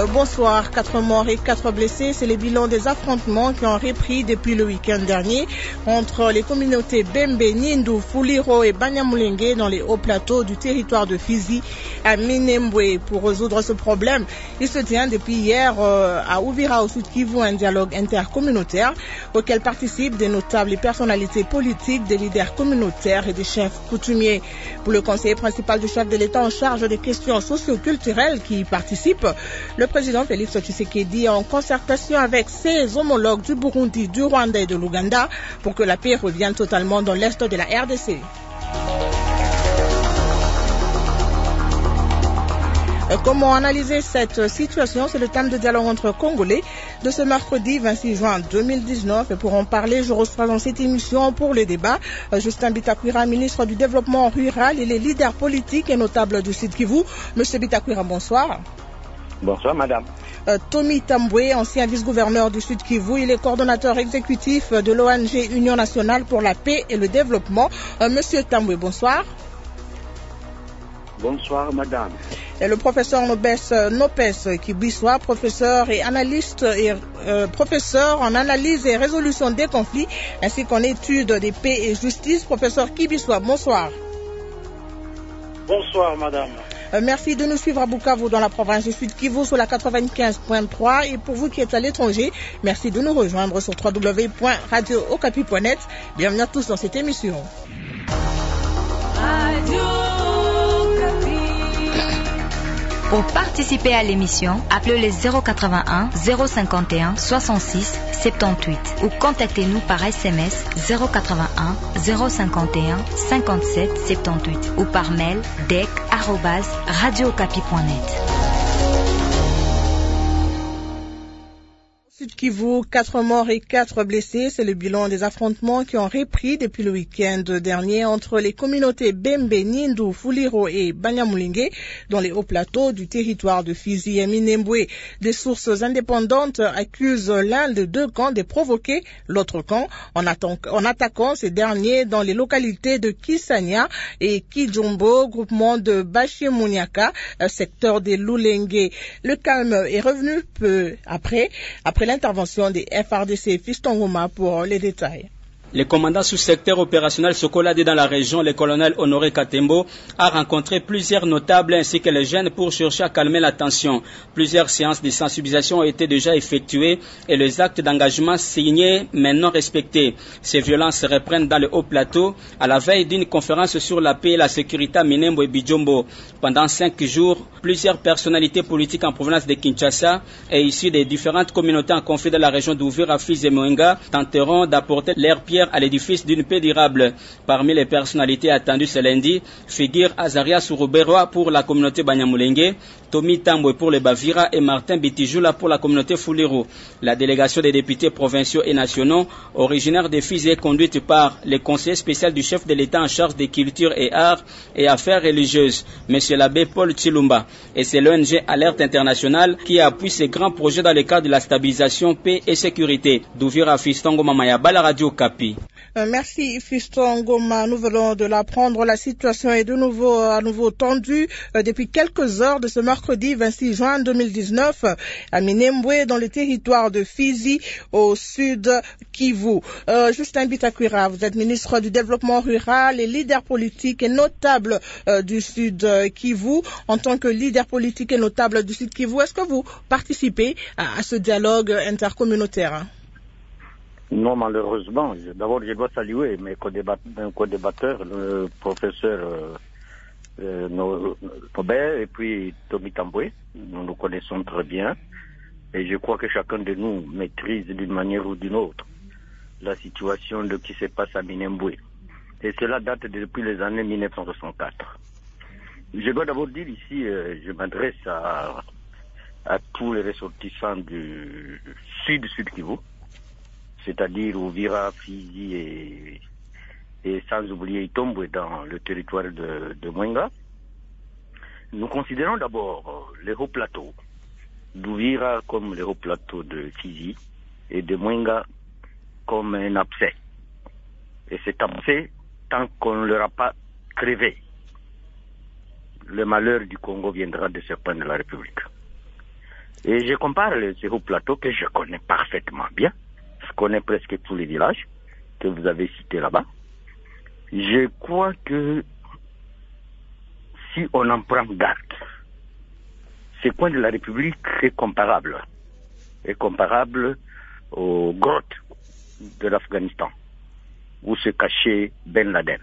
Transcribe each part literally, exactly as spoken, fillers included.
Euh, bonsoir, quatre morts et quatre blessés, c'est le bilan des affrontements qui ont repris depuis le week-end dernier entre les communautés Bembe, Nindu, Fuliro et Banyamulenge dans les hauts plateaux du territoire de Fizi à Minembwe. Pour résoudre ce problème, il se tient depuis hier euh, à Uvira au Sud Kivu un dialogue intercommunautaire auquel participent des notables et personnalités politiques, des leaders communautaires et des chefs coutumiers. Pour le conseiller principal du chef de l'État en charge des questions socio-culturelles qui y participe, le président Félix Tshisekedi en concertation avec ses homologues du Burundi, du Rwanda et de l'Ouganda pour que la paix revienne totalement dans l'est de la R D C. Comment analyser cette situation? C'est le thème de dialogue entre Congolais de ce mercredi vingt-six juin deux mille dix-neuf. Et pour en parler, je reçois dans cette émission pour le débat Justin Bitakwira, ministre du Développement rural et les leaders politiques et notables du Sud Kivu. Monsieur Bitakwira, bonsoir. Bonsoir, madame. Euh, Tommy Tambwe, ancien vice-gouverneur du Sud Kivu, il est coordonnateur exécutif de l'O N G Union nationale pour la paix et le développement. Euh, Monsieur Tambwe, bonsoir. Bonsoir, madame. Et le professeur Nopes, Nopes Kibiswa, professeur et analyste et euh, professeur en analyse et résolution des conflits, ainsi qu'en études des paix et justice. Professeur Kibiswa, bonsoir. Bonsoir, madame. Euh, merci de nous suivre à Bukavu dans la province du Sud Kivu sur la quatre-vingt-quinze point trois. Et pour vous qui êtes à l'étranger, merci de nous rejoindre sur w w w point radio okapi point net. Bienvenue à tous dans cette émission. Radio Okapi. Pour participer à l'émission, appelez le zéro quatre-vingt-un zéro cinquante et un soixante-six soixante-dix-huit ou contactez-nous par S M S zéro quatre-vingt-un zéro cinquante et un cinquante-sept soixante-dix-huit ou par mail dec arobase radio okapi point net. Sud Kivu, quatre morts et quatre blessés, c'est le bilan des affrontements qui ont repris depuis le week-end dernier entre les communautés Bembe, Nindu, Fuliro et Banyamulenge dans les hauts plateaux du territoire de Fizi et Minembwe. Des sources indépendantes accusent l'un des deux camps de provoquer l'autre camp en, en attaquant ces derniers dans les localités de Kisanya et Kijombo, groupement de Bashimuniaka, secteur des Lulenge. Le calme est revenu peu après, après l'intervention des F R D C Fiston Ngoma pour les détails. Le commandant sous-secteur opérationnel Sokolade dans la région, le colonel Honoré Katembo, a rencontré plusieurs notables ainsi que les jeunes pour chercher à calmer la tension. Plusieurs séances de sensibilisation ont été déjà effectuées et les actes d'engagement signés mais non respectés. Ces violences se reprennent dans le haut plateau à la veille d'une conférence sur la paix et la sécurité à Minembwe et Bijombo. Pendant cinq jours, plusieurs personnalités politiques en provenance de Kinshasa et issues des différentes communautés en conflit dans la région d'Uvira, Fizi et Mwenga tenteront d'apporter leur pierre à l'édifice d'une paix durable. Parmi les personnalités attendues ce lundi figurent Azaria Sourouberoa pour la communauté Banyamulenge, Tommy Tambwe pour les Bavira et Martin Bitijula pour la communauté Fuliro. La délégation des députés provinciaux et nationaux originaires des Fizi est conduite par le conseiller spécial du chef de l'État en charge des cultures et arts et affaires religieuses, M. l'abbé Paul Chilumba. Et c'est l'O N G Alerte Internationale qui appuie ces grands projets dans le cadre de la stabilisation, paix et sécurité. D'Ouvira Fistongo Mamayaba, la radio Okapi. Euh, merci Fiston Ngoma. Nous venons de l'apprendre. La situation est de nouveau à nouveau tendue euh, depuis quelques heures de ce mercredi vingt-six juin deux mille dix-neuf à Minembwe dans le territoire de Fizi au sud Kivu. Euh, Justin Bitakwira, vous êtes ministre du Développement rural et leader politique et notable euh, du sud Kivu. En tant que leader politique et notable du sud Kivu, est-ce que vous participez à, à ce dialogue intercommunautaire? Non, malheureusement. D'abord, je dois saluer mes co-débatteurs, le professeur euh, euh, Nobel et puis Tommy Tambwe. Nous nous connaissons très bien et je crois que chacun de nous maîtrise d'une manière ou d'une autre la situation de ce qui se passe à Minembwe. Et cela date depuis les années mille neuf cent soixante-quatre. Je dois d'abord dire ici, euh, je m'adresse à, à tous les ressortissants du sud-sud Kivu, c'est-à-dire Uvira, Fizi et, et sans oublier Itombwe dans le territoire de, de Mwenga. Nous considérons d'abord les hauts plateaux d'Uvira comme les hauts plateaux de Fizi et de Mwenga comme un abcès. Et cet abcès, tant qu'on ne l'aura pas crevé, le malheur du Congo viendra de ce point de la République. Et je compare ce haut plateau que je connais parfaitement bien. Je connais presque tous les villages que vous avez cités là-bas. Je crois que si on en prend garde, ce coin de la République est comparable. Est comparable aux grottes de l'Afghanistan, où se cachait Ben Laden.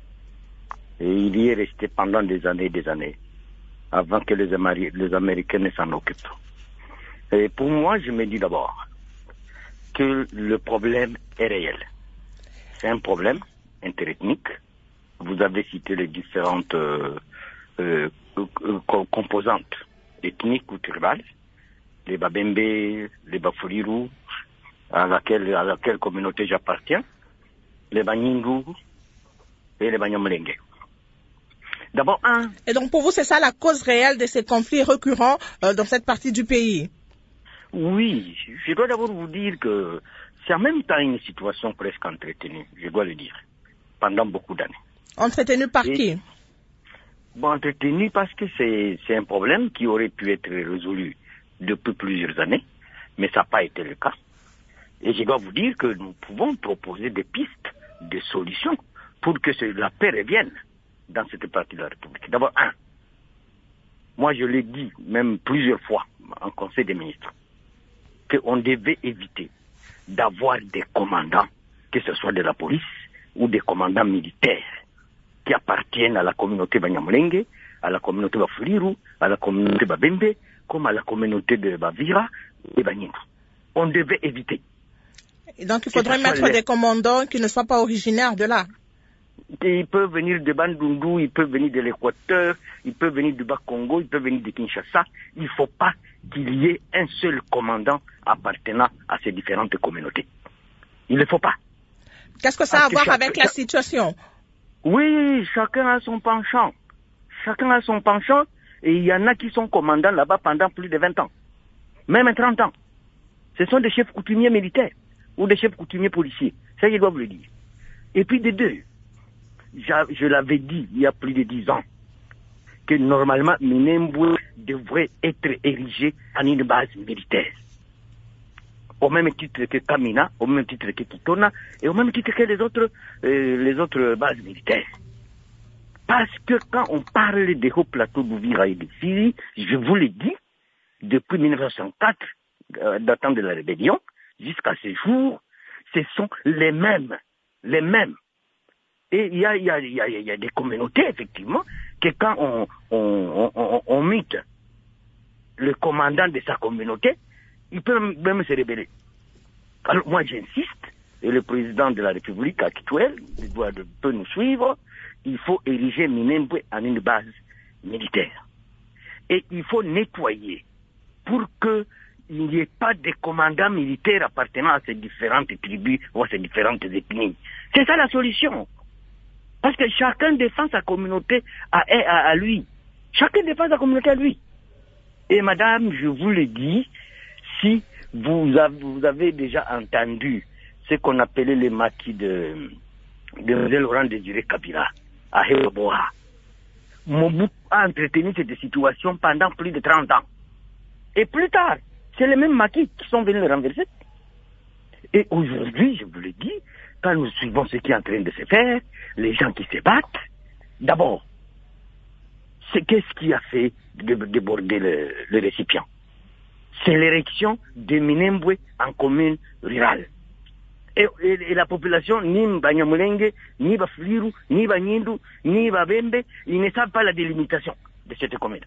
Et il y est resté pendant des années et des années, avant que les, Amari- les Américains ne s'en occupent. Et pour moi, je me dis d'abord que le problème est réel. C'est un problème interethnique. Vous avez cité les différentes euh, euh, euh, composantes ethniques ou tribales, les Babembe, les Bafuriru, à laquelle, à laquelle communauté j'appartiens, les Banyingu et les Banyamulenge. D'abord, un... Et donc pour vous, c'est ça la cause réelle de ces conflits récurrents euh, dans cette partie du pays? Oui, je dois d'abord vous dire que c'est en même temps une situation presque entretenue, je dois le dire, pendant beaucoup d'années. Entretenue par et, qui? Bon, entretenue parce que c'est, c'est un problème qui aurait pu être résolu depuis plusieurs années, mais ça n'a pas été le cas. Et je dois vous dire que nous pouvons proposer des pistes, des solutions pour que la paix revienne dans cette partie de la République. D'abord, un, moi je l'ai dit même plusieurs fois en Conseil des ministres, qu'on devait éviter d'avoir des commandants, que ce soit de la police ou des commandants militaires, qui appartiennent à la communauté Banyamulenge, à la communauté Bafuriru, à la communauté Babembe, comme à la communauté de Bavira et Banyindu. On devait éviter. Et donc il faudrait mettre les... des commandants qui ne soient pas originaires de là. Ils peuvent venir de Bandundu, ils peuvent venir de l'Équateur, ils peuvent venir du Bas-Congo, ils peuvent venir de Kinshasa. Il ne faut pas qu'il y ait un seul commandant appartenant à ces différentes communautés. Il ne faut pas. Qu'est-ce que ça a à voir avec la situation? Oui, chacun a son penchant. Chacun a son penchant et il y en a qui sont commandants là-bas pendant plus de vingt ans. Même trente ans. Ce sont des chefs coutumiers militaires ou des chefs coutumiers policiers. Ça, je dois vous le dire. Et puis de deux, je l'avais dit il y a plus de dix ans, que normalement Minembwe devrait être érigé en une base militaire. Au même titre que Kamina, au même titre que Kitona, et au même titre que les autres, euh, les autres bases militaires. Parce que quand on parle des hauts plateaux d'Ouvira et de Syrie, je vous l'ai dit, depuis mille neuf cent soixante-quatre, euh, datant de la rébellion, jusqu'à ce jour, ce sont les mêmes, les mêmes. Et il y a, y, a, y, a, y a des communautés, effectivement, que quand on, on, on, on mute le commandant de sa communauté, il peut même se rebeller. Alors moi j'insiste, et le président de la République actuelle doit, peut nous suivre, il faut ériger Minembwe en une base militaire. Et il faut nettoyer pour qu'il n'y ait pas de commandants militaires appartenant à ces différentes tribus ou à ces différentes ethnies. C'est ça la solution. Parce que chacun défend sa communauté à, à, à lui. Chacun défend sa communauté à lui. Et madame, je vous le dis, si vous avez, vous avez déjà entendu ce qu'on appelait les maquis de, de Laurent Désiré Kabila à Héroboa, Mobutu a entretenu cette situation pendant plus de trente ans. Et plus tard, c'est les mêmes maquis qui sont venus le renverser. Et aujourd'hui, je vous le dis, quand nous suivons ce qui est en train de se faire, les gens qui se battent, d'abord, c'est qu'est-ce qui a fait déborder le, le récipient? C'est l'érection de Minembwe en commune rurale. Et, et, et la population, ni Banyamulenge, ni Bafuliru, ni Banyindu, ni Babembe, ils ne savent pas la délimitation de cette commune.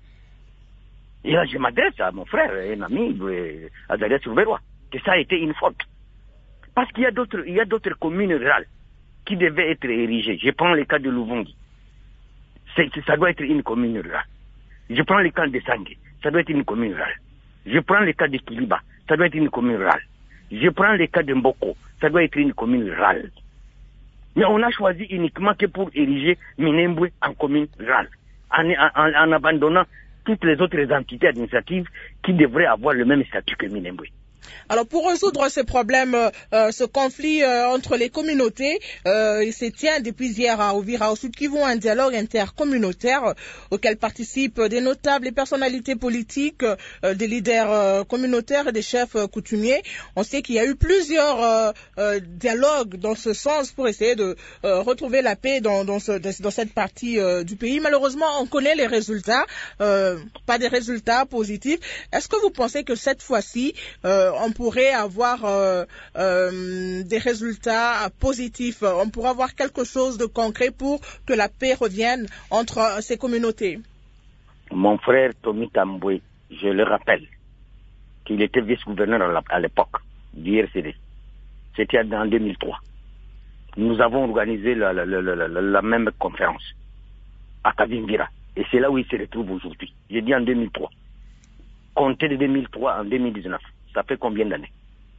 Et là, je m'adresse à mon frère, un ami, Azaria Souberois, que ça a été une faute. Parce qu'il y a d'autres, il y a d'autres communes rurales qui devaient être érigées. Je prends le cas de Luvungi. C'est, ça doit être une commune rurale. Je prends le cas de Sangé. Ça doit être une commune rurale. Je prends le cas de Kiliba. Ça doit être une commune rurale. Je prends le cas de Mboko. Ça doit être une commune rurale. Mais on a choisi uniquement que pour ériger Minembwe en commune rurale. En, en, en abandonnant toutes les autres entités administratives qui devraient avoir le même statut que Minembwe. Alors pour résoudre ce problème, euh, ce conflit euh, entre les communautés, euh, il se tient depuis hier à Uvira au Sud Kivu un dialogue intercommunautaire euh, auquel participent des notables et personnalités politiques, euh, des leaders euh, communautaires et des chefs euh, coutumiers. On sait qu'il y a eu plusieurs euh, euh, dialogues dans ce sens pour essayer de euh, retrouver la paix dans, dans, ce, dans cette partie euh, du pays. Malheureusement, on connaît les résultats, euh, pas des résultats positifs. Est-ce que vous pensez que cette fois-ci, euh, on pourrait avoir euh, euh, des résultats positifs, on pourrait avoir quelque chose de concret pour que la paix revienne entre euh, ces communautés? Mon frère Tommy Tamboué, je le rappelle, qu'il était vice-gouverneur à l'époque du R C D. C'était en deux mille trois. Nous avons organisé la, la, la, la, la même conférence à Kavimvira. Et c'est là où il se retrouve aujourd'hui. J'ai dit en deux mille trois. Comptez de deux mille trois en deux mille dix-neuf. Ça fait combien d'années?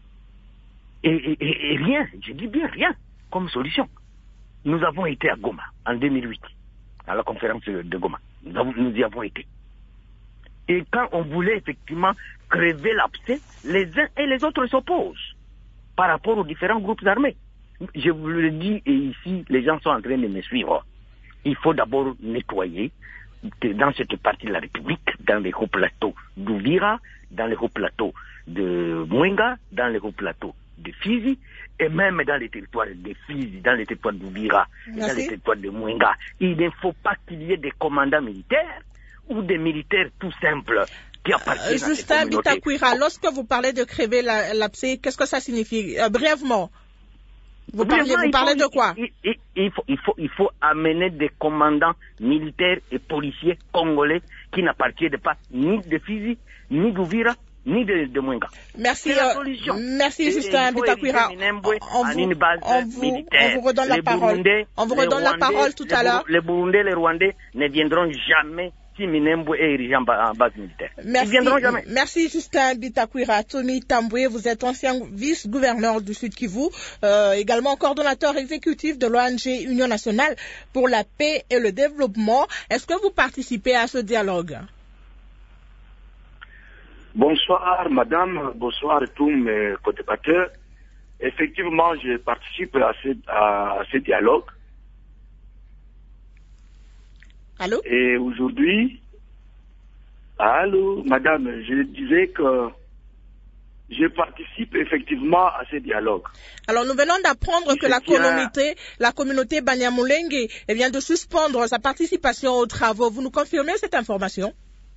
et, et, et, et rien, je dis bien rien, comme solution. Nous avons été à Goma en deux mille huit, à la conférence de Goma. Nous, avons, nous y avons été. Et quand on voulait effectivement crever l'abcès, les uns et les autres s'opposent par rapport aux différents groupes armés. Je vous le dis, et ici, les gens sont en train de me suivre. Il faut d'abord nettoyer dans cette partie de la République, dans les hauts plateaux d'Uvira, dans les hauts plateaux de Mwenga, dans les hauts plateaux de Fizi, et même dans les territoires de Fizi, dans les territoires d'Uvira, dans les territoires de Mwenga. Il ne faut pas qu'il y ait des commandants militaires ou des militaires tout simples qui appartiennent euh, à ces communautés. Justin Bitakwira, lorsque vous parlez de crever l'abcès, qu'est-ce que ça signifie euh, brièvement? Vous parlez, vous parlez faut, de quoi? il, il, il, faut, il, faut, il faut amener des commandants militaires et policiers congolais qui n'appartiennent pas ni de Fizi, ni d'Uvira, ni de, de Mwenga. Merci, euh, merci Justin Bitakwira. On, on, vous, on, vous, on vous redonne la parole. Burundais, on vous redonne la parole tout à l'heure. Les Burundais, les Rwandais ne viendront jamais si Minembwe est érigé en base militaire. Merci, Ils viendront jamais. Merci Justin Bitakwira. Tommy Tamboué, vous êtes ancien vice-gouverneur du Sud Kivu, euh, également coordonnateur exécutif de l'O N G Union nationale pour la paix et le développement. Est-ce que vous participez à ce dialogue? Bonsoir madame, bonsoir tous mes co-débatteurs. Effectivement, je participe à ce, à ce dialogue. Allô? Et aujourd'hui, allô, madame, je disais que je participe effectivement à ce dialogue. Alors nous venons d'apprendre que la communauté, la communauté Banyamulenge vient de suspendre sa participation aux travaux. Vous nous confirmez cette information?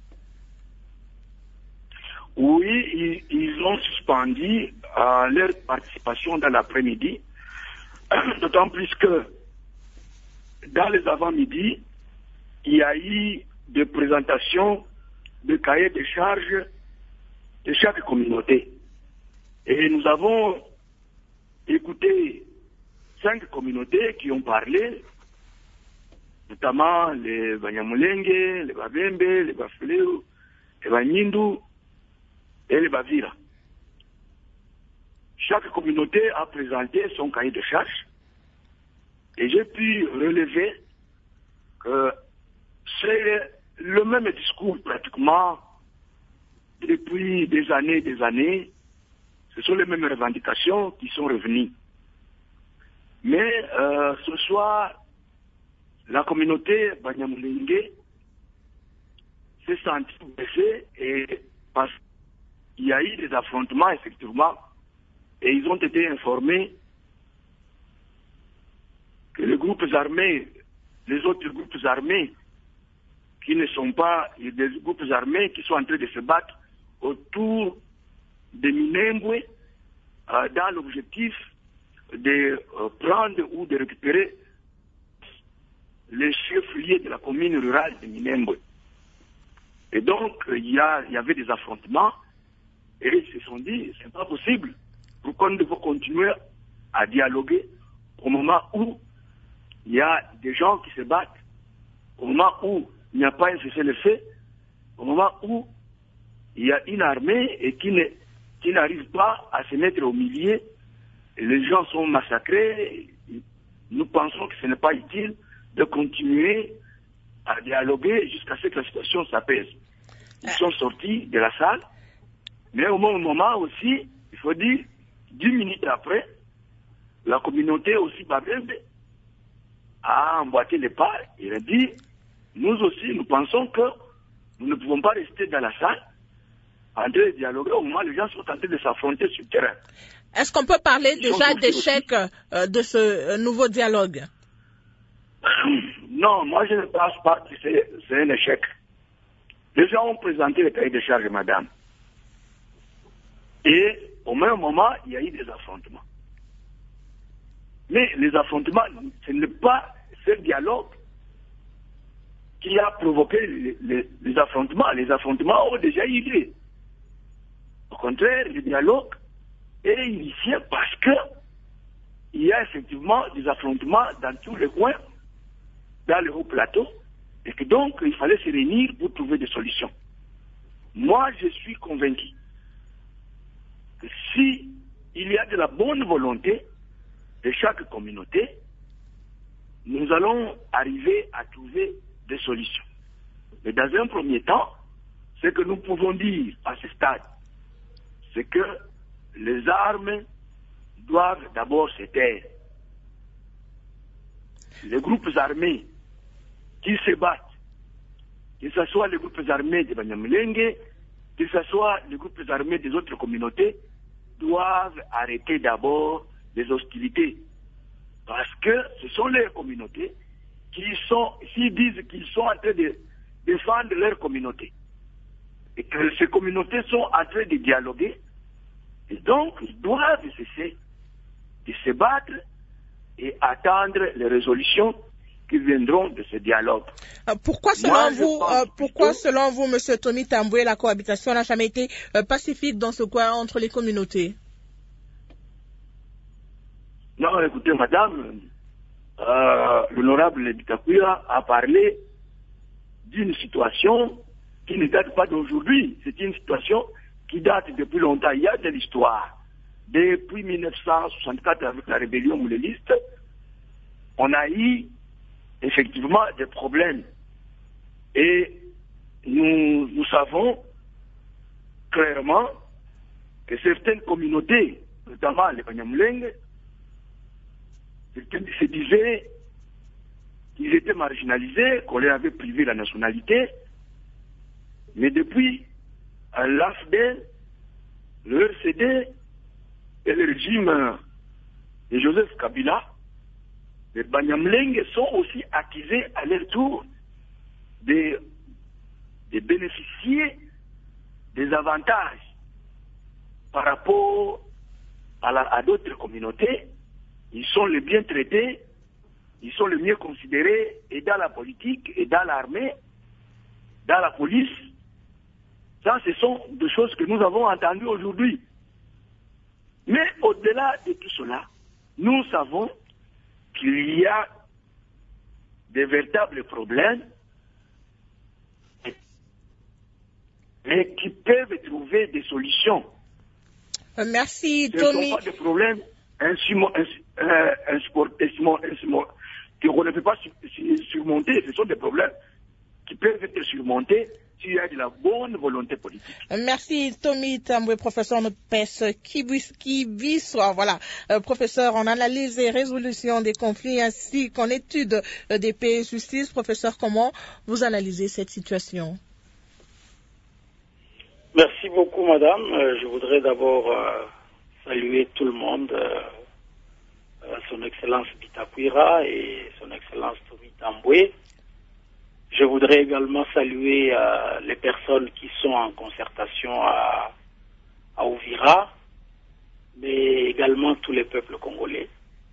Oui, ils, ils ont suspendu euh, leur participation dans l'après-midi, d'autant plus que dans les avant-midi, il y a eu des présentations de cahiers de charges de chaque communauté. Et nous avons écouté cinq communautés qui ont parlé, notamment les Banyamulenge, les Babembe, les Bafuleu, les Banyindu et les Bavira. Chaque communauté a présenté son cahier de charges et j'ai pu relever que c'est le même discours pratiquement depuis des années et des années. Ce sont les mêmes revendications qui sont revenues. Mais euh, ce soir, la communauté Banyamulenge s'est sentie blessée et parce qu'il y a eu des affrontements effectivement et ils ont été informés que les groupes armés, les autres groupes armés qui ne sont pas des groupes armés qui sont en train de se battre autour de Minembwe euh, dans l'objectif de euh, prendre ou de récupérer les chefs-lieux de la commune rurale de Minembwe. Et donc, il y, a, il y avait des affrontements et ils se sont dit, c'est pas possible. Pourquoi nous devons continuer à dialoguer au moment où il y a des gens qui se battent, au moment où il n'y a pas un cessez-le-feu, au moment où il y a une armée et qui, ne, qui n'arrive pas à se mettre au milieu, et les gens sont massacrés. Nous pensons que ce n'est pas utile de continuer à dialoguer jusqu'à ce que la situation s'apaise. Ils sont sortis de la salle Mais au même moment aussi, il faut dire, dix minutes après, la communauté aussi Babembe a emboîté les pas et a dit, nous aussi, nous pensons que nous ne pouvons pas rester dans la salle en train de dialoguer au moment où les gens sont en train de s'affronter sur le terrain. Est-ce qu'on peut parler Ils déjà sont d'échec euh, de ce euh, nouveau dialogue? Non, moi je ne pense pas que c'est, c'est un échec. Les gens ont présenté le cahier de charges, madame. Et au même moment, il y a eu des affrontements. Mais les affrontements, ce n'est pas ce dialogue qui a provoqué les, les, les affrontements. Les affrontements ont déjà eu lieu. Au contraire, le dialogue est initié parce que il y a effectivement des affrontements dans tous les coins, dans le haut plateau, et que donc il fallait se réunir pour trouver des solutions. Moi, je suis convaincu que si il y a de la bonne volonté de chaque communauté, nous allons arriver à trouver des solutions. Mais dans un premier temps, ce que nous pouvons dire à ce stade, c'est que les armes doivent d'abord se taire. Les groupes armés qui se battent, que ce soit les groupes armés de Banyamulenge, que ce soit les groupes armés des autres communautés, doivent arrêter d'abord les hostilités. Parce que ce sont les communautés qui sont, s'ils disent qu'ils sont en train de défendre leur communauté, et que ces communautés sont en train de dialoguer, et donc ils doivent cesser de se battre et attendre les résolutions qui viendront de ce dialogue. Euh, pourquoi selon Moi, vous, euh, pourquoi plutôt... selon vous, Monsieur Tommy Tamboué, la cohabitation n'a jamais été euh, pacifique dans ce coin entre les communautés? Non, écoutez, madame, euh, l'honorable Bitakuya a parlé d'une situation qui ne date pas d'aujourd'hui. C'est une situation qui date depuis longtemps. Il y a de l'histoire. Depuis mille neuf cent soixante-quatre, avec la rébellion mouléliste, on a eu effectivement des problèmes. Et nous, nous savons clairement que certaines communautés, notamment les Banyamulenge, se disaient qu'ils étaient marginalisés, qu'on leur avait privé la nationalité. Mais depuis l'A F D, le R C D et le régime de Joseph Kabila, les Banyamulenge sont aussi accusés à leur tour de, de bénéficier des avantages par rapport à, la, à d'autres communautés. Ils sont les bien traités, ils sont les mieux considérés, et dans la politique, et dans l'armée, dans la police. Ça, ce sont des choses que nous avons entendues aujourd'hui. Mais au-delà de tout cela, nous savons qu'il y a des véritables problèmes et qui peuvent trouver des solutions. Euh, merci, Ce Tommy. ne sont pas des problèmes qu'on ne peut pas surmonter. Ce sont des problèmes qui peuvent être surmontés s'il y a de la bonne volonté politique. Merci, Tommy Tamboué, professeur de P E S Kibiswa. Voilà, euh, professeur en analyse et résolution des conflits ainsi qu'en étude euh, des paix et justice. Professeur, comment vous analysez cette situation? Merci beaucoup, madame. Euh, je voudrais d'abord euh, saluer tout le monde, euh, euh, son Excellence Bitakuira et son Excellence Tommy Tamboué. Je voudrais également saluer euh, les personnes qui sont en concertation à, à Uvira, mais également tous les peuples congolais.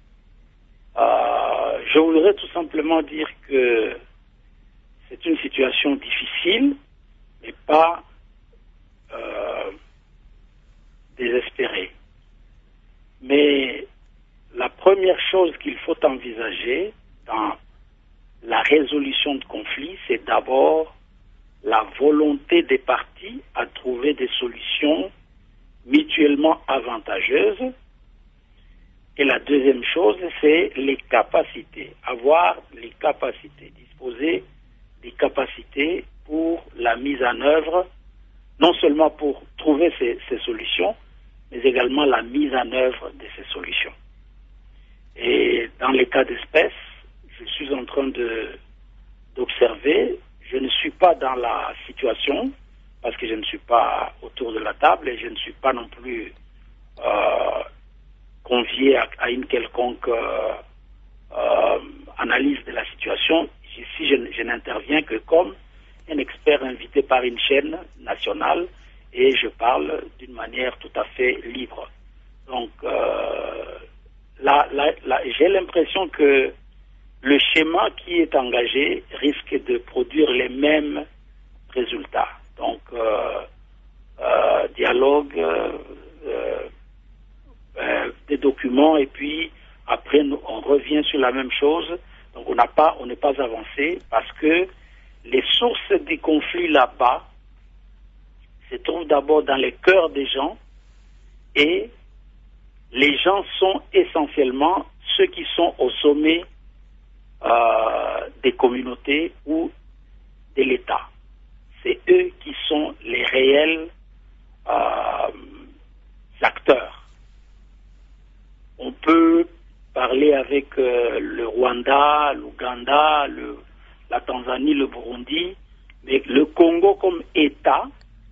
Euh, je voudrais tout simplement dire que c'est une situation difficile, mais pas euh, désespérée. Mais la première chose qu'il faut envisager dans la résolution de conflits, c'est d'abord la volonté des parties à trouver des solutions mutuellement avantageuses. Et la deuxième chose, c'est les capacités, avoir les capacités, disposer des capacités pour la mise en œuvre, non seulement pour trouver ces, ces solutions, mais également la mise en œuvre de ces solutions. Et dans les cas d'espèce, je suis en train de, d'observer, je ne suis pas dans la situation, parce que je ne suis pas autour de la table et je ne suis pas non plus euh, convié à, à une quelconque euh, euh, analyse de la situation. Ici, je, je n'interviens que comme un expert invité par une chaîne nationale et je parle d'une manière tout à fait libre. Donc, euh, là, là, là, j'ai l'impression que le schéma qui est engagé risque de produire les mêmes résultats. Donc, euh, euh, dialogue, euh, euh, des documents, et puis après nous, on revient sur la même chose. Donc, on n'a pas, on n'est pas avancé parce que les sources des conflits là-bas se trouvent d'abord dans les cœurs des gens et les gens sont essentiellement ceux qui sont au sommet euh, des communautés ou de l'État. C'est eux qui sont les réels euh, acteurs. On peut parler avec euh, le Rwanda, l'Ouganda, le, la Tanzanie, le Burundi, mais le Congo comme État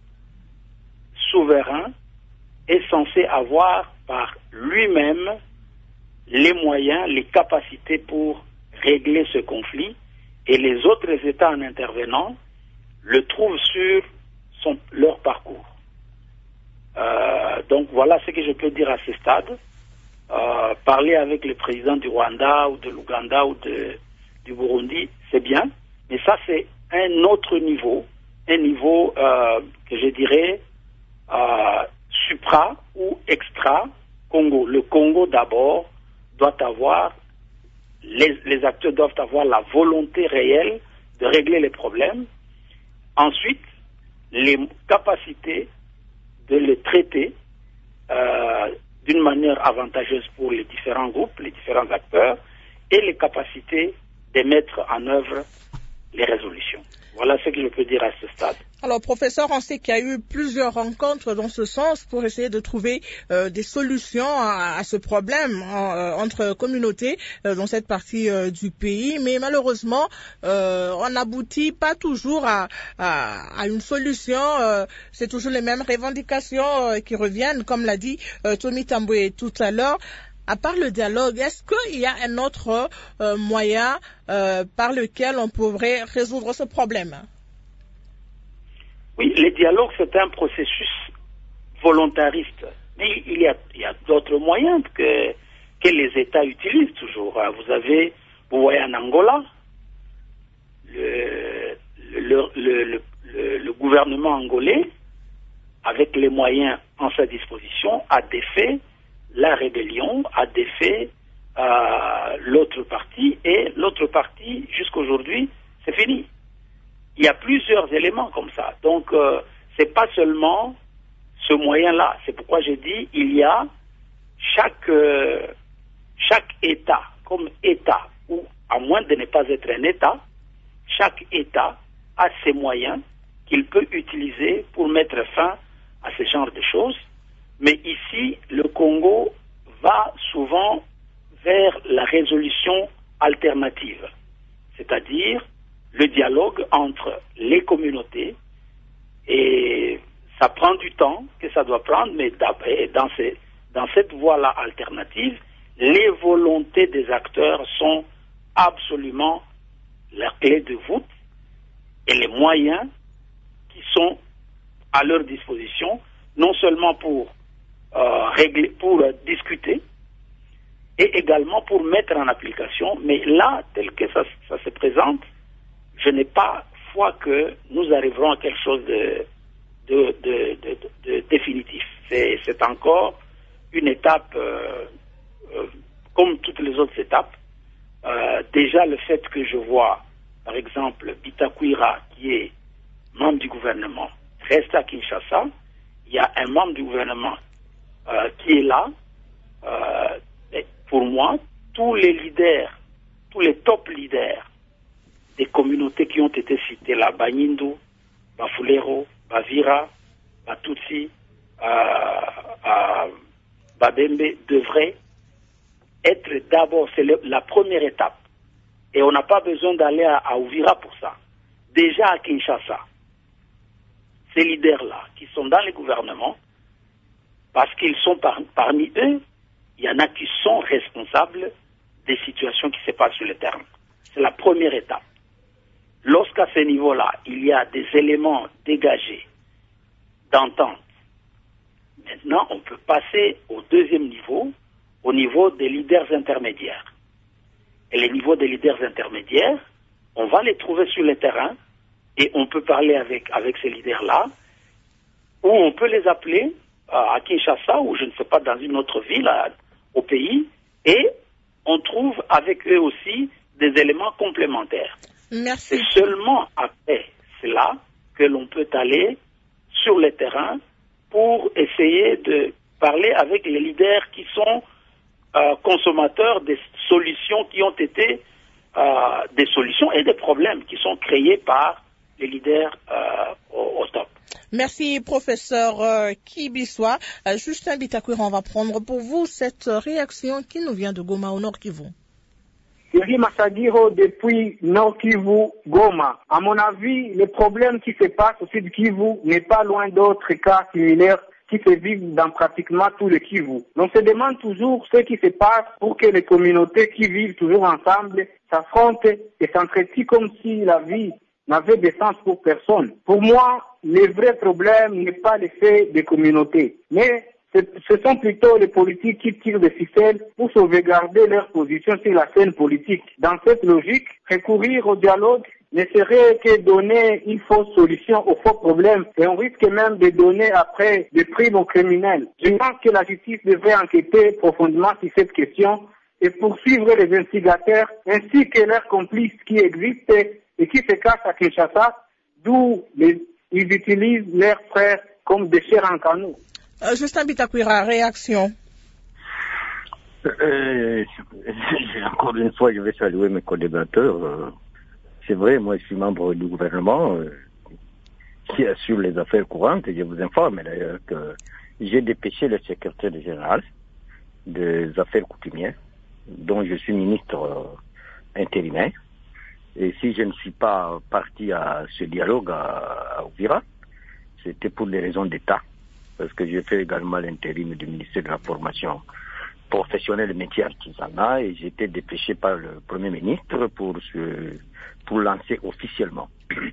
souverain est censé avoir par lui-même les moyens, les capacités pour régler ce conflit, et les autres États en intervenant le trouvent sur son, leur parcours. Euh, donc voilà ce que je peux dire à ce stade. Euh, parler avec le président du Rwanda ou de l'Ouganda ou de, du Burundi, c'est bien, mais ça c'est un autre niveau, un niveau euh, que je dirais euh, supra ou extra Congo. Le Congo d'abord doit avoir, les, les acteurs doivent avoir la volonté réelle de régler les problèmes. Ensuite, les capacités de les traiter euh, d'une manière avantageuse pour les différents groupes, les différents acteurs, et les capacités de mettre en œuvre les résolutions. Voilà ce que je peux dire à ce stade. Alors, professeur, on sait qu'il y a eu plusieurs rencontres dans ce sens pour essayer de trouver euh, des solutions à, à ce problème euh, entre communautés euh, dans cette partie euh, du pays, mais malheureusement, euh, on n'aboutit pas toujours à, à, à une solution. Euh, c'est toujours les mêmes revendications euh, qui reviennent, comme l'a dit euh, Tommy Tamboué tout à l'heure. À part le dialogue, est-ce qu'il y a un autre euh, moyen euh, par lequel on pourrait résoudre ce problème? Oui, le dialogue, c'est un processus volontariste. Mais il y a, il y a d'autres moyens que, que les États utilisent toujours. Vous avez, vous voyez en Angola, le, le, le, le, le, le gouvernement angolais, avec les moyens en sa disposition, a défait la rébellion, a défait euh, l'autre partie, et l'autre partie, jusqu'aujourd'hui, c'est fini. Il y a plusieurs éléments comme ça. Donc, euh, c'est pas seulement ce moyen-là. C'est pourquoi j'ai dit, il y a chaque, euh, chaque État, comme État, ou à moins de ne pas être un État, chaque État a ses moyens qu'il peut utiliser pour mettre fin à ce genre de choses. Mais ici, le Congo va souvent vers la résolution alternative, c'est-à-dire le dialogue entre les communautés, et ça prend du temps que ça doit prendre, mais dans, ces, dans cette voie-là alternative, les volontés des acteurs sont absolument la clé de voûte et les moyens qui sont à leur disposition, non seulement pour euh, régler, pour euh, discuter, et également pour mettre en application. Mais là, tel que ça, ça se présente, je n'ai pas foi que nous arriverons à quelque chose de, de, de, de, de, de définitif. C'est, c'est encore une étape, euh, euh, comme toutes les autres étapes. Euh, déjà, le fait que je vois, par exemple, Bitakwira, qui est membre du gouvernement, reste à Kinshasa, il y a un membre du gouvernement euh, qui est là. Euh, pour moi, tous les leaders, tous les top leaders des communautés qui ont été citées là, Banyindu, Bafulero, Bavira, Batutsi, euh, euh, Babembe devrait être d'abord, c'est le, la première étape. Et on n'a pas besoin d'aller à, à Uvira pour ça. Déjà à Kinshasa, ces leaders-là qui sont dans les gouvernements, parce qu'ils sont par, parmi eux, il y en a qui sont responsables des situations qui se passent sur le terrain. C'est la première étape. Lorsqu'à ce niveau-là, il y a des éléments dégagés d'entente, maintenant on peut passer au deuxième niveau, au niveau des leaders intermédiaires. Et les niveaux des leaders intermédiaires, on va les trouver sur le terrain et on peut parler avec, avec ces leaders-là, ou on peut les appeler euh, à Kinshasa ou je ne sais pas, dans une autre ville à, au pays, et on trouve avec eux aussi des éléments complémentaires. Merci. C'est seulement après cela que l'on peut aller sur le terrain pour essayer de parler avec les leaders qui sont euh, consommateurs des solutions qui ont été euh, des solutions et des problèmes qui sont créés par les leaders euh, au, au top. Merci, professeur euh, Kibiswa. Euh, Justin Bitakwira, on va prendre pour vous cette réaction qui nous vient de Goma au Nord Kivu. Thierry Massagiro depuis Nord Kivu, Goma. À mon avis, le problème qui se passe au sud Kivu n'est pas loin d'autres cas similaires qui se vivent dans pratiquement tout le Kivu. On se demande toujours ce qui se passe pour que les communautés qui vivent toujours ensemble s'affrontent et s'entretient comme si la vie n'avait de sens pour personne. Pour moi, le vrai problème n'est pas le fait des communautés, mais ce sont plutôt les politiques qui tirent des ficelles pour sauvegarder leur position sur la scène politique. Dans cette logique, recourir au dialogue ne serait que donner une fausse solution aux faux problèmes et on risque même de donner après des primes aux criminels. Je pense que la justice devrait enquêter profondément sur cette question et poursuivre les instigateurs ainsi que leurs complices qui existent et qui se cachent à Kinshasa, d'où les, ils utilisent leurs frères comme des chairs en canot. Euh, Justin Bitakwira, réaction. Euh, encore une fois, je vais saluer mes co-débatteurs. Euh, c'est vrai, moi je suis membre du gouvernement euh, qui assure les affaires courantes et je vous informe d'ailleurs que j'ai dépêché le secrétaire général des affaires coutumières, dont je suis ministre euh, intérimaire. Et si je ne suis pas parti à ce dialogue à, à Uvira, c'était pour des raisons d'État. Parce que j'ai fait également l'intérim du ministère de la formation professionnelle métier artisanat et j'ai été dépêché par le Premier ministre pour ce, pour lancer officiellement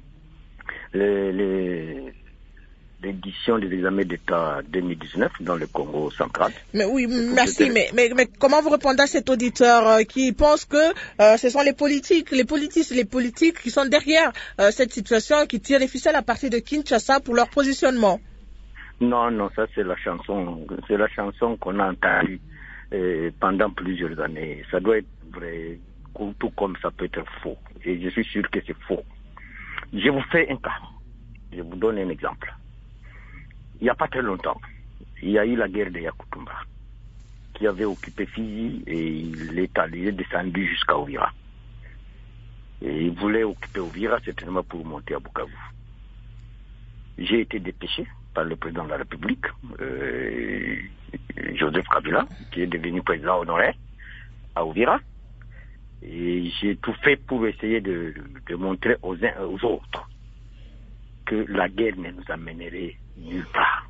les, les, l'édition des examens d'État deux mille dix-neuf dans le Congo central. Mais oui, merci. Mais, mais, mais comment vous répondez à cet auditeur euh, qui pense que euh, ce sont les politiques, les politiques, les politiques qui sont derrière euh, cette situation, qui tirent les ficelles à partir de Kinshasa pour leur positionnement? Non, non, ça c'est la chanson, c'est la chanson qu'on a entendue euh, pendant plusieurs années. Ça doit être vrai, tout comme ça peut être faux. Et je suis sûr que c'est faux. Je vous fais un cas. Je vous donne un exemple. Il n'y a pas très longtemps, il y a eu la guerre de Yakutumba, qui avait occupé Fizi et il est allé, il est descendu jusqu'à Uvira. Et il voulait occuper Uvira certainement pour monter à Bukavu. J'ai été dépêché par le président de la République, euh, Joseph Kabila, qui est devenu président honoraire à Uvira. Et j'ai tout fait pour essayer de, de montrer aux uns et aux autres que la guerre ne nous amènerait nulle part.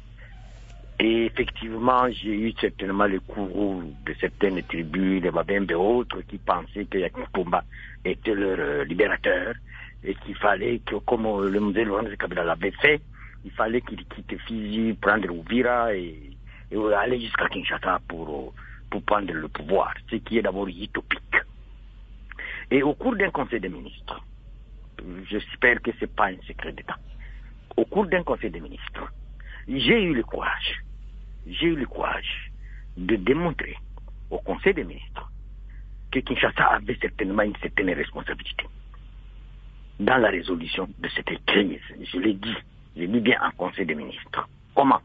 Et effectivement, j'ai eu certainement le courroux de certaines tribus, les Babembe et autres, qui pensaient que Yakutumba était leur euh, libérateur et qu'il fallait que, comme le musée Laurent Kabila l'avait fait, il fallait qu'il quitte Fizi, prendre Uvira et, et aller jusqu'à Kinshasa pour, pour prendre le pouvoir, ce qui est d'abord utopique. Et au cours d'un conseil des ministres, j'espère que ce n'est pas un secret d'État, au cours d'un conseil des ministres, j'ai eu le courage, j'ai eu le courage de démontrer au conseil des ministres que Kinshasa avait certainement une certaine responsabilité dans la résolution de cette crise. Je l'ai dit. Je dis bien en conseil des ministres. Comment?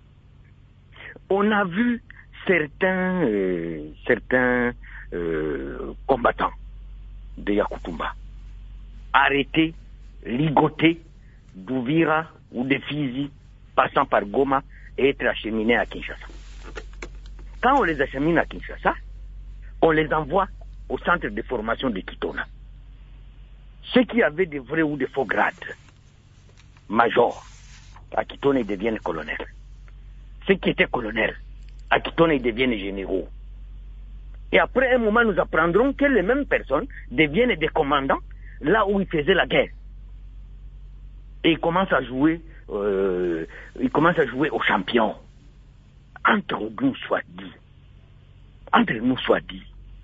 On a vu certains, euh, certains euh, combattants de Yakutumba arrêtés, ligotés d'Uvira ou de Fizi passant par Goma et être acheminés à Kinshasa. Quand on les achemine à Kinshasa, on les envoie au centre de formation de Kitona. Ceux qui avaient des vrais ou des faux grades, majors, à Kitona, ils deviennent colonels. Ceux qui étaient colonels, à Kitona, ils deviennent généraux. Et après un moment, nous apprendrons que les mêmes personnes deviennent des commandants là où ils faisaient la guerre. Et ils commencent à jouer, euh, ils commencent à jouer aux champions. Entre nous soit dit, entre nous soit dit,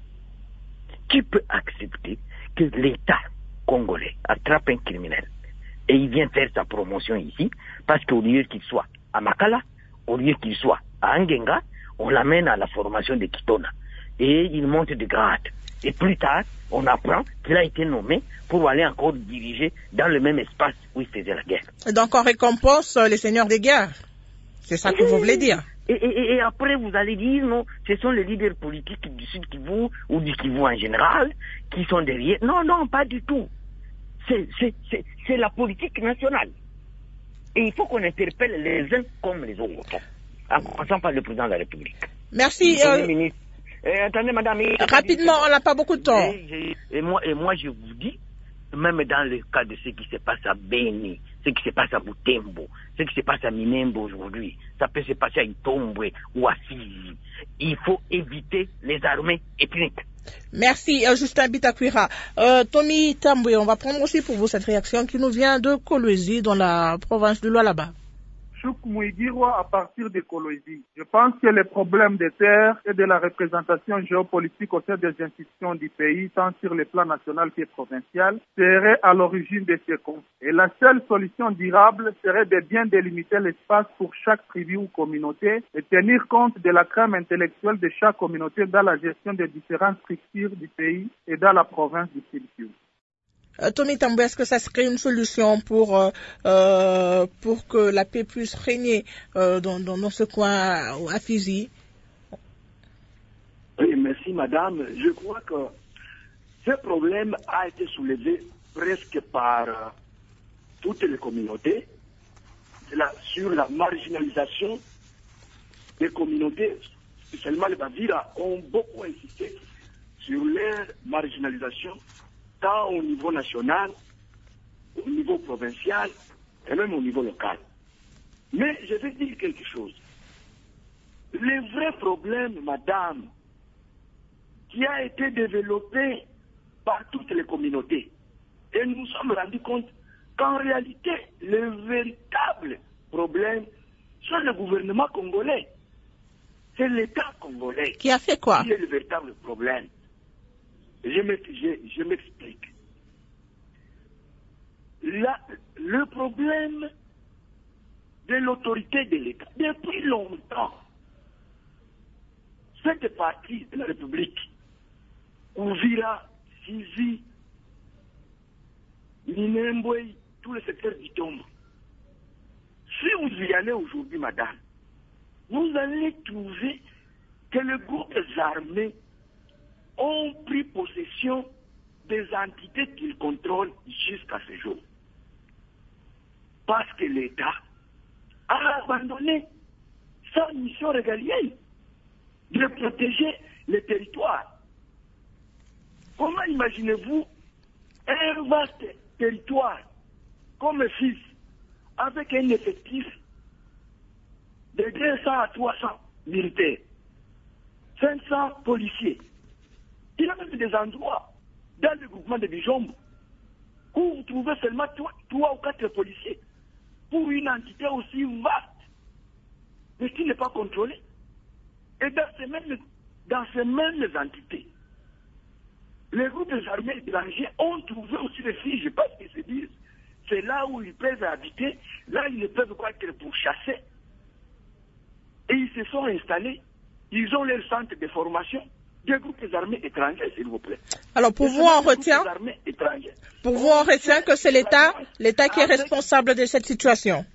qui peut accepter que l'État congolais attrape un criminel et il vient faire sa promotion ici, parce qu'au lieu qu'il soit à Makala, au lieu qu'il soit à Angenga, on l'amène à la formation de Kitona. Et il monte de grade. Et plus tard, on apprend qu'il a été nommé pour aller encore diriger dans le même espace où il faisait la guerre. Donc on récompense les seigneurs des guerres. C'est ça que et, vous voulez dire. Et, et, et après, vous allez dire, non, ce sont les leaders politiques du Sud Kivu ou du Kivu en général qui sont derrière. Non, non, pas du tout. C'est, c'est, c'est, c'est la politique nationale. Et il faut qu'on interpelle les uns comme les autres, en commençant par le président de la République. Merci. Euh... Ministre. Eh, attendez, madame. Rapidement, on n'a pas beaucoup de temps. Et, et, et, moi, et moi, je vous dis, même dans le cas de ce qui se passe à Beni, ce qui se passe à Butembo, ce qui se passe à Minembo aujourd'hui, ça peut se passer à Itombwe ou à Fizi. Il faut éviter les armées ethniques. Merci, euh, Justin Bitakwira. Euh, Tommy Tamboué, on va prendre aussi pour vous cette réaction qui nous vient de Kolwezi, dans la province de Lualaba. À partir de Kolwezi. Je pense que les problèmes des terres et de la représentation géopolitique au sein des institutions du pays, tant sur le plan national que provincial, seraient à l'origine de ces conflits. Et la seule solution durable serait de bien délimiter l'espace pour chaque tribu ou communauté et tenir compte de la crème intellectuelle de chaque communauté dans la gestion des différentes structures du pays et dans la province du Sud-Kivu. Euh, Tommy Tamboué, est-ce que ça serait une solution pour euh, euh, pour que la paix puisse régner euh, dans, dans, dans ce coin à, à Fizi? Oui, merci madame. Je crois que ce problème a été soulevé presque par euh, toutes les communautés la, sur la marginalisation des communautés. Spécialement les Bavira ont beaucoup insisté sur leur marginalisation, tant au niveau national, au niveau provincial et même au niveau local. Mais je vais dire quelque chose. Le vrai problème, madame, qui a été développé par toutes les communautés, et nous nous sommes rendus compte qu'en réalité, le véritable problème, c'est le gouvernement congolais. C'est l'État congolais. Qui a fait quoi? Qui est le véritable problème. Je m'explique. Le problème de l'autorité de l'État, depuis longtemps, cette partie de la République, Uvira, Fizi, Minembwe, tout le secteur du Tombe, si vous y allez aujourd'hui, madame, vous allez trouver que les groupes armés ont pris possession des entités qu'ils contrôlent jusqu'à ce jour. Parce que l'État a abandonné sa mission régalienne de protéger les territoires. Comment imaginez-vous un vaste territoire comme Fils avec un effectif de deux cents à trois cents militaires, cinq cents policiers? Il y a même des endroits dans le groupement de Bijombo où vous trouvez seulement trois ou quatre policiers pour une entité aussi vaste, mais qui n'est pas contrôlée. Et dans ces mêmes, dans ces mêmes entités, les groupes armés étrangers ont trouvé aussi refuge, parce qu'ils se disent, c'est là où ils peuvent habiter, là ils ne peuvent pas être pourchassés. Et ils se sont installés, ils ont leur centre de formation. Des groupes armés étrangers, s'il vous plaît. Alors, pour vous, on retient, pour vous, on retient que c'est l'État, l'État qui est responsable de cette situation.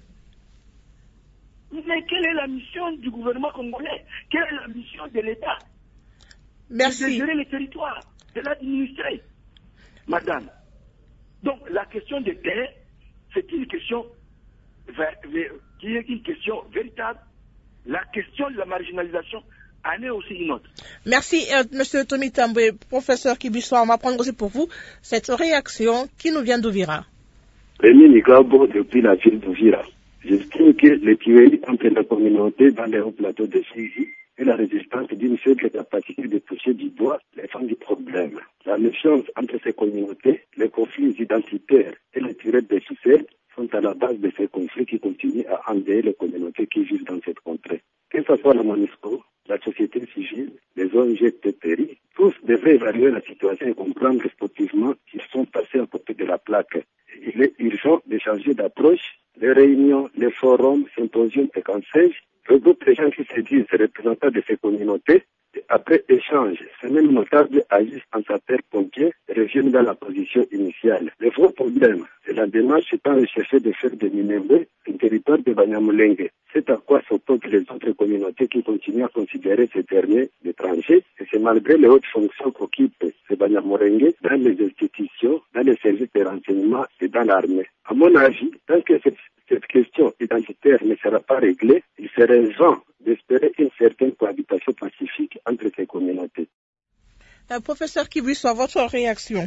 Mais quelle est la mission du gouvernement congolais? Quelle est la mission de l'État? Merci. De gérer les territoires, de l'administrer. Madame, donc la question des terres, c'est une question qui est une question véritable. La question de la marginalisation en est aussi une autre. Merci, euh, Monsieur Tommy Tamboué. Professeur Kibiswa, on va prendre aussi pour vous cette réaction qui nous vient d'Ouvira. Rémi Nigabo, depuis la ville d'Ouvira. J'estime que les tueries entre la communauté dans les hauts plateaux de Syrie et la résistance d'une faible capacité de toucher du doigt les femmes du problème. La méfiance entre ces communautés, les conflits identitaires et les tirettes de ficelles sont à la base de ces conflits qui continuent à endeuiller les communautés qui vivent dans cette contrée. Que ce soit la MONUSCO, la société civile, les O N G T P R I, tous devraient évaluer la situation et comprendre sportivement qu'ils sont passés à côté de la plaque. Il est urgent de changer d'approche. Les réunions, les forums, symposiums et conseils regroupent les gens qui se disent représentants de ces communautés. Et après échange, ces mêmes notables agissent en sapeurs-pompiers et reviennent dans la position initiale. Le vrai problème, c'est la démarche étant recherchée de faire de Minembwe un territoire de Banyamulenge. C'est à quoi s'opposent les autres communautés qui continuent à considérer ces derniers d'étrangers, et c'est malgré les hautes fonctions qu'occupent ces Banyamulenge dans les institutions, dans les services de renseignement et dans l'armée. À mon avis, tant que cette, cette question identitaire ne sera pas réglée, il serait vain d'espérer une certaine cohabitation pacifique entre ces communautés. Euh, professeur Kibiswa, votre réaction?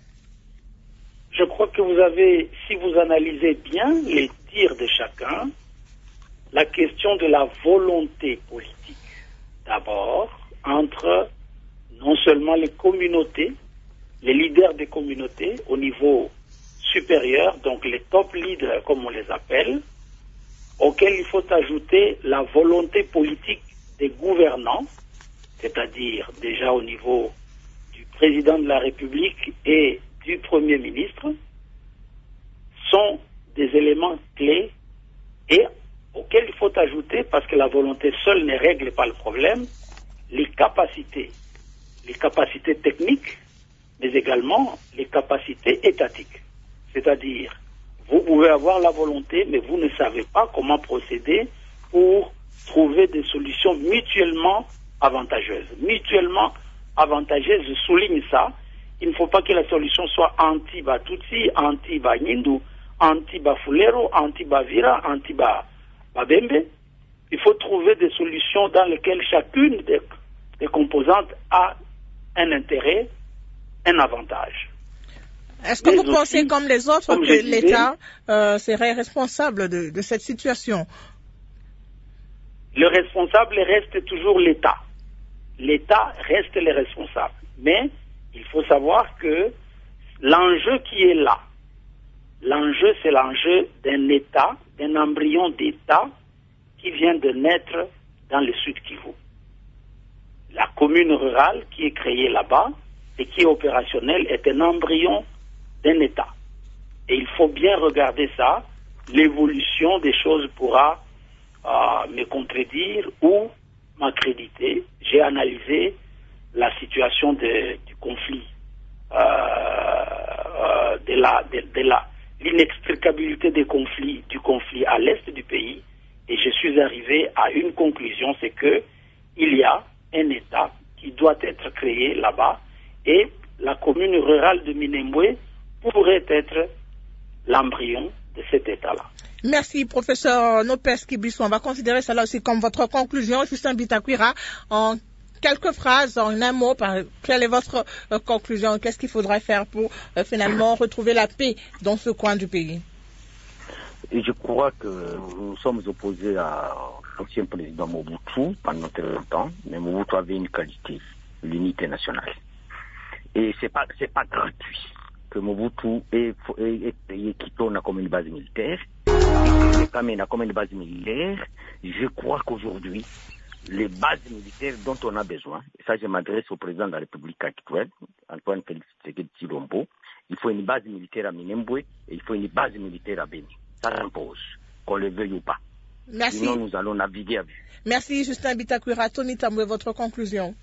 Je crois que vous avez, si vous analysez bien les tirs de chacun, la question de la volonté politique, d'abord, entre non seulement les communautés, les leaders des communautés au niveau supérieur, donc les top leaders comme on les appelle, auxquels il faut ajouter la volonté politique des gouvernants, c'est-à-dire déjà au niveau du président de la République et du Premier ministre, sont des éléments clés et auxquels il faut ajouter, parce que la volonté seule ne règle pas le problème, les capacités, les capacités techniques, mais également les capacités étatiques. C'est-à-dire, vous pouvez avoir la volonté, mais vous ne savez pas comment procéder pour trouver des solutions mutuellement avantageuses. Mutuellement avantageuses, je souligne ça. Il ne faut pas que la solution soit anti-Batutsi, anti-Banyindu, anti-Bafulero, anti-Bavira, anti-Babembe. Il faut trouver des solutions dans lesquelles chacune des, des composantes a un intérêt, un avantage. Est-ce que Mais vous aussi, pensez, comme les autres, comme que l'État euh, serait responsable de, de cette situation? Le responsable reste toujours l'État. L'État reste le responsable. Mais il faut savoir que l'enjeu qui est là, l'enjeu c'est l'enjeu d'un État, d'un embryon d'État qui vient de naître dans le Sud Kivu. La commune rurale qui est créée là-bas et qui est opérationnelle est un embryon d'un État. Et il faut bien regarder ça. L'évolution des choses pourra euh, me contredire ou m'accréditer. J'ai analysé la situation de, du conflit, euh, euh, de la, de, de la, l'inextricabilité des conflits, du conflit à l'est du pays, et je suis arrivé à une conclusion, c'est que il y a un État qui doit être créé là-bas, et la commune rurale de Minembwe pourrait être l'embryon de cet État-là. Merci, professeur Nopes Kibiswa. On va considérer cela aussi comme votre conclusion. Justin Bitakwira, en quelques phrases, en un mot, quelle est votre euh, conclusion? Qu'est-ce qu'il faudrait faire pour euh, finalement retrouver la paix dans ce coin du pays? Et je crois que nous sommes opposés à l'ancien président Mobutu pendant très longtemps, mais Mobutu avait une qualité, l'unité nationale. Et c'est pas, c'est pas gratuit que Mobutu ait quitté comme une base militaire. Comme une base militaire, je crois qu'aujourd'hui, les bases militaires dont on a besoin, et ça je m'adresse au président de la République actuelle, Antoine Félix Tshisekedi Tshilombo, il faut une base militaire à Minembwe et il faut une base militaire à Beni. Ça s'impose, qu'on le veuille ou pas. Merci. Sinon nous allons naviguer à vue. Merci Justin Bitakwira. Tony Tamboué, votre conclusion?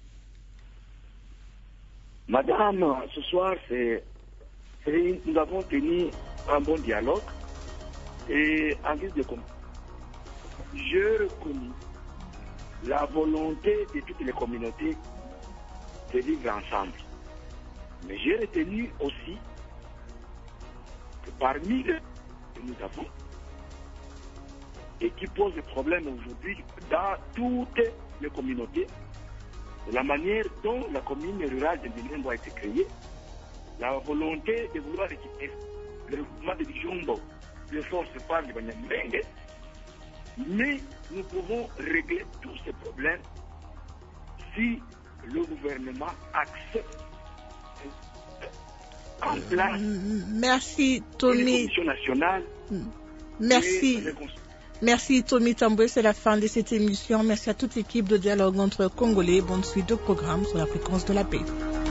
Madame, ce soir, c'est, c'est, nous avons tenu un bon dialogue et en guise de compte, je reconnais la volonté de toutes les communautés de vivre ensemble. Mais j'ai retenu aussi que parmi eux que nous avons, et qui pose des problèmes aujourd'hui dans toutes les communautés. La manière dont la commune rurale de Minembwe a été créée, la volonté de vouloir récupérer le regroupement de Bijombo, les forces par les Banyamulenge, mais nous pouvons régler tous ces problèmes si le gouvernement accepte en place Merci Tommy. une commission nationale. Merci. Merci Tommy Tamboué, c'est la fin de cette émission. Merci à toute l'équipe de Dialogue entre Congolais. Bonne suite de programme sur la fréquence de la paix.